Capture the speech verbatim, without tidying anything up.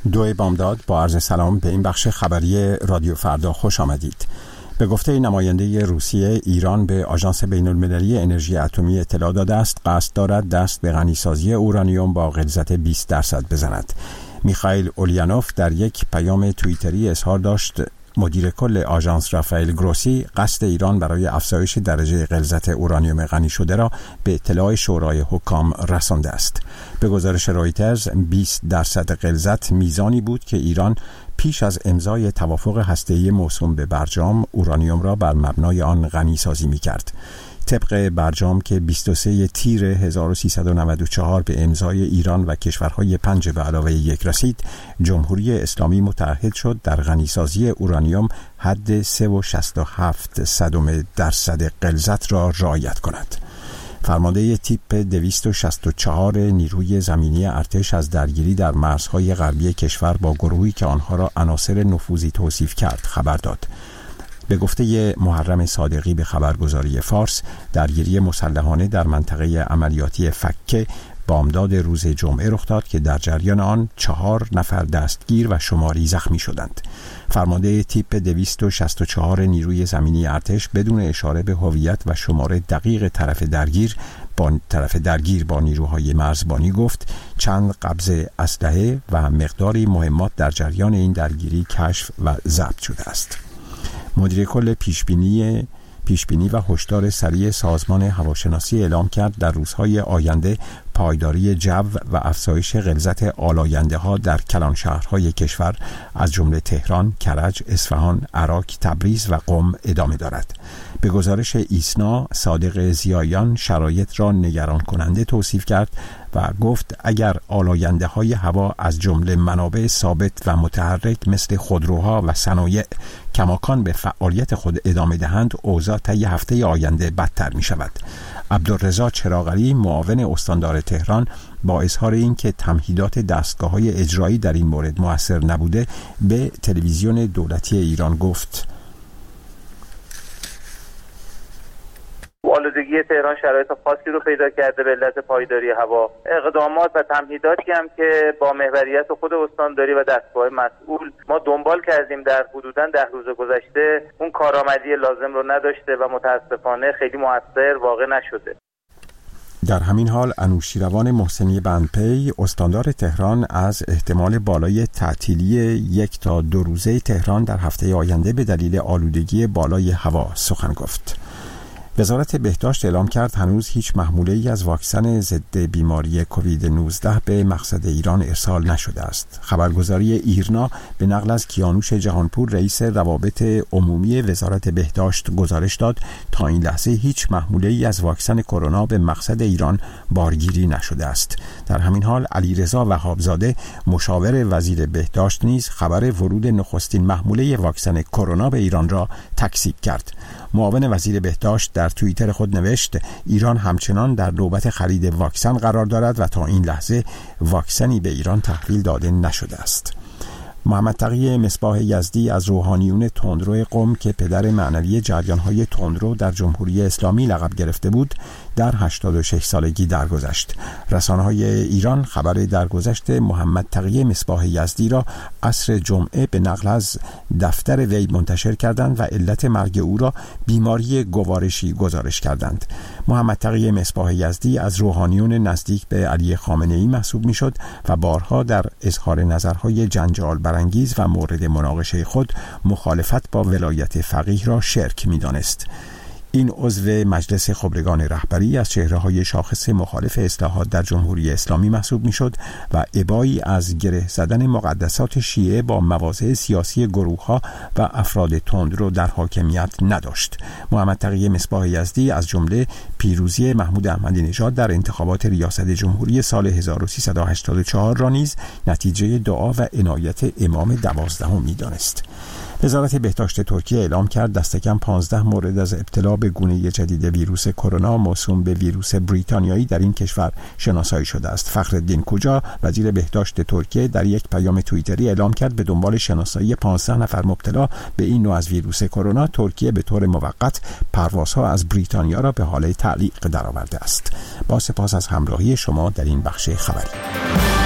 دوی بامداد با عرض سلام به این بخش خبری رادیو فردا خوش آمدید. به گفته نماینده روسیه، ایران به آژانس بین‌المللی انرژی اتمی اطلاع داده است قصد دارد دست به غنیسازی اورانیوم با غلظت بیست درصد بزند. میخائیل اولیانوف در یک پیام توییتری اظهار داشت مدیر کل آژانس رافائل گروسی قصد ایران برای افزایش درجه غلظت اورانیوم غنی شده را به اطلاع شورای حکام رسانده است. به گزارش رویترز، بیست درصد غلظت میزانی بود که ایران پیش از امضای توافق هسته‌ای موسوم به برجام اورانیوم را بر مبنای آن غنی سازی می‌کرد. طبق برجام که بیست و سوم تیر هزار و سیصد و نود و چهار به امضای ایران و کشورهای پنج به علاوه یک رسید، جمهوری اسلامی متعهد شد در غنیسازی اورانیوم حد سه و شصت و هفت صدم درصد غلظت را رعایت کند. فرمانده تیپ دویست و شصت و چهار نیروی زمینی ارتش از درگیری در مرزهای غربی کشور با گروهی که آنها را عناصر نفوذی توصیف کرد خبر داد. به گفته محرم صادقی به خبرگزاری فارس، درگیری مسلحانه در منطقه عملیاتی فکه بامداد روز جمعه رخ داد که در جریان آن چهار نفر دستگیر و شماری زخمی شدند. فرمانده تیپ دویست و شصت و چهار نیروی زمینی ارتش بدون اشاره به هویت و شماره دقیق طرف درگیر با طرف درگیر با نیروهای مرزبانی گفت چند قبض اسلحه و مقداری مهمات در جریان این درگیری کشف و ضبط شده است. مدیر کل پیشبینی پیشبینی و هشدار سریع سازمان هواشناسی اعلام کرد در روزهای آینده پایداری جو و افزایش غلظت آلاینده ها در کلان شهرهای کشور از جمله تهران، کرج، اصفهان، عراق، تبریز و قم ادامه دارد. به گزارش ایسنا، صادق ضیاییان شرایط را نگران کننده توصیف کرد و گفت اگر آلاینده های هوا از جمله منابع ثابت و متحرک مثل خودروها و صنایع کماکان به فعالیت خود ادامه دهند، اوضاع طی هفته آینده بدتر می شود. عبدالرضا چراغعلی معاون استاندار تهران با اظهار اینکه تمهیدات دستگاه‌های اجرایی در این مورد مؤثر نبوده به تلویزیون دولتی ایران گفت آلودگی تهران شرایط خاصی رو پیدا کرده به علت پایداری هوا. اقدامات و تمهیداتی هم که با محوریت خود استانداری و دستگاه مسئول ما دنبال کردیم در حدوداً ده روز گذشته اون کارآمدی لازم رو نداشته و متاسفانه خیلی مؤثر واقع نشده. در همین حال انوشیروان محسنی بندپی استاندار تهران از احتمال بالای تعطیلی یک تا دو روزه تهران در هفته آینده به دلیل آلودگی بالای هوا سخن گفت. وزارت بهداشت اعلام کرد هنوز هیچ محموله ای از واکسن ضد بیماری کووید نوزده به مقصد ایران ارسال نشده است. خبرگزاری ایرنا به نقل از کیانوش جهانپور رئیس روابط عمومی وزارت بهداشت گزارش داد تا این لحظه هیچ محموله ای از واکسن کرونا به مقصد ایران بارگیری نشده است. در همین حال علیرضا وهابزاده مشاور وزیر بهداشت نیز خبر ورود نخستین محموله واکسن کرونا به ایران را تکذیب کرد. معاون وزیر بهداشت در توییتر خود نوشت ایران همچنان در نوبت خرید واکسن قرار دارد و تا این لحظه واکسنی به ایران تحویل داده نشده است. محمد تقی مصباح یزدی از روحانیون تندرو قم که پدر معنوی جریان‌های تندرو در جمهوری اسلامی لقب گرفته بود در هشتاد و شش سالگی درگذشت. رسانه‌های ایران خبر درگذشت محمد تقی مصباح یزدی را عصر جمعه به نقل از دفتر وی منتشر کردند و علت مرگ او را بیماری گوارشی گزارش کردند. محمد تقی مصباح یزدی از روحانیون نزدیک به علی خامنه‌ای محسوب می‌شد و بارها در اظهار نظرهای جنجال برانگیز و مورد مناقشه خود مخالفت با ولایت فقیه را شرک می‌دانست. این عضو مجلس خبرگان رهبری از چهره‌های شاخص مخالف اصلاحات در جمهوری اسلامی محسوب می‌شد و ابایی از گره زدن مقدسات شیعه با مواضع سیاسی گروه‌ها و افراد تندرو در حاکمیت نداشت. محمد تقی مصباح یزدی از جمله پیروزی محمود احمدی نژاد در انتخابات ریاست جمهوری سال هزار و سیصد و هشتاد و چهار را نیز نتیجه دعا و عنایت امام دوازدهم می‌دانست. وزارت بهداشت ترکیه اعلام کرد دست کم پانزده مورد از ابتلا به گونه جدید ویروس کرونا موسوم به ویروس بریتانیایی در این کشور شناسایی شده است. فخرالدین کوجا وزیر بهداشت ترکیه در یک پیام توییتری اعلام کرد به دنبال شناسایی پانزده نفر مبتلا به این نوع از ویروس کرونا ترکیه به طور موقت پروازها از بریتانیا را به حال تعلیق درآورده است. با سپاس از همراهی شما در این بخش خبری.